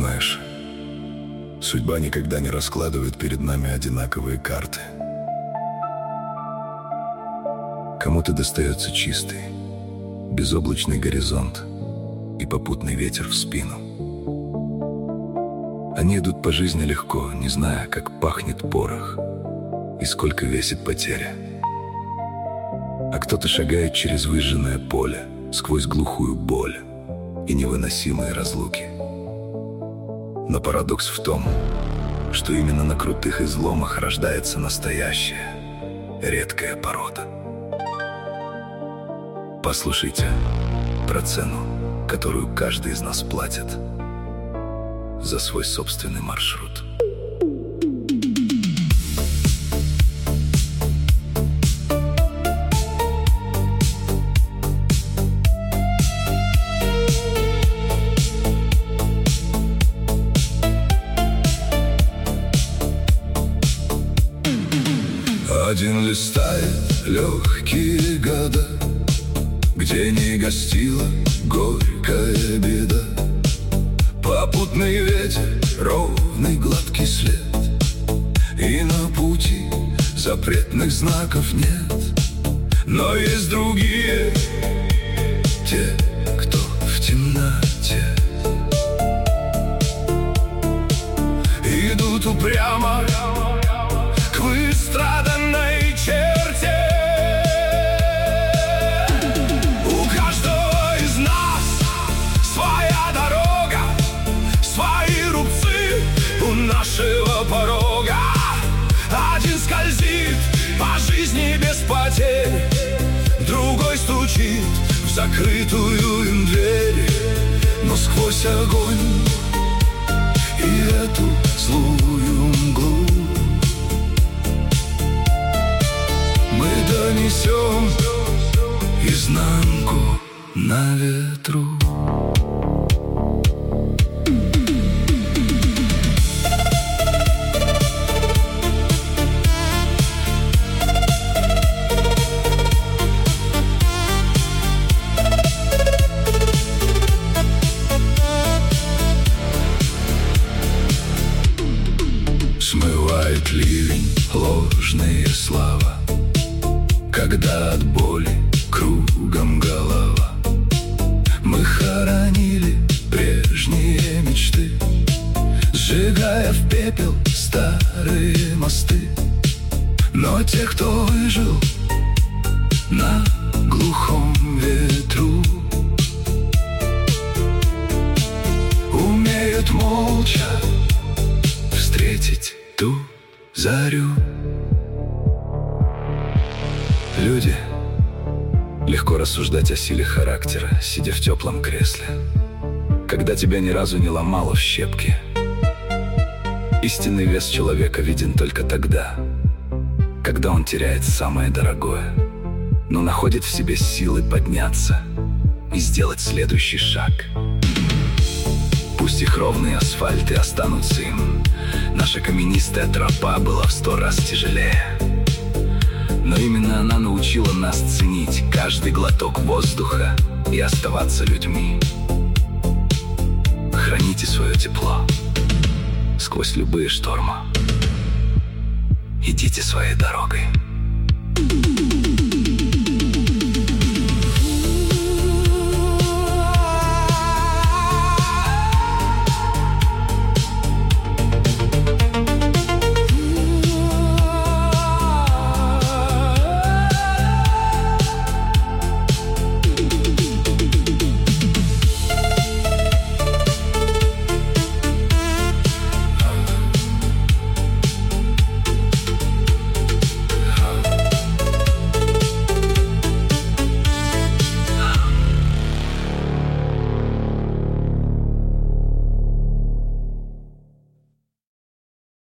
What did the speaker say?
Знаешь, судьба никогда не раскладывает перед нами одинаковые карты. Кому-то достается чистый, безоблачный горизонт и попутный ветер в спину. Они идут по жизни легко, не зная, как пахнет порох и сколько весит потеря. А кто-то шагает через выжженное поле, сквозь глухую боль и невыносимые разлуки. Но парадокс в том, что именно на крутых изломах рождается настоящая, редкая порода. Послушайте про цену, которую каждый из нас платит за свой собственный маршрут. Один листает легкие года, где не гостила горькая беда. Попутный ветер, ровный гладкий след, и на пути запретных знаков нет. Но есть другие, те, кто в темноте идут упрямо к выстраданной черте. У каждого из нас своя дорога, свои рубцы у нашего порога. Один скользит по жизни без потерь, другой стучит в закрытую им дверь. Но сквозь огонь и эту злую мглу мы донесем изнанку на ветру. Смывает ливень ложные слова, когда от боли кругом голова. Мы хоронили прежние мечты, сжигая в пепел старые мосты. Но те, кто выжил на глухом ветру, умеют молча встретить ту зарю. Люди, легко рассуждать о силе характера, сидя в теплом кресле, когда тебя ни разу не ломало в щепки. Истинный вес человека виден только тогда, когда он теряет самое дорогое, но находит в себе силы подняться и сделать следующий шаг. Пусть их ровные асфальты останутся им, наша каменистая тропа была в 100 раз тяжелее. Но именно она научила нас ценить каждый глоток воздуха и оставаться людьми. Храните свое тепло сквозь любые штормы. Идите своей дорогой.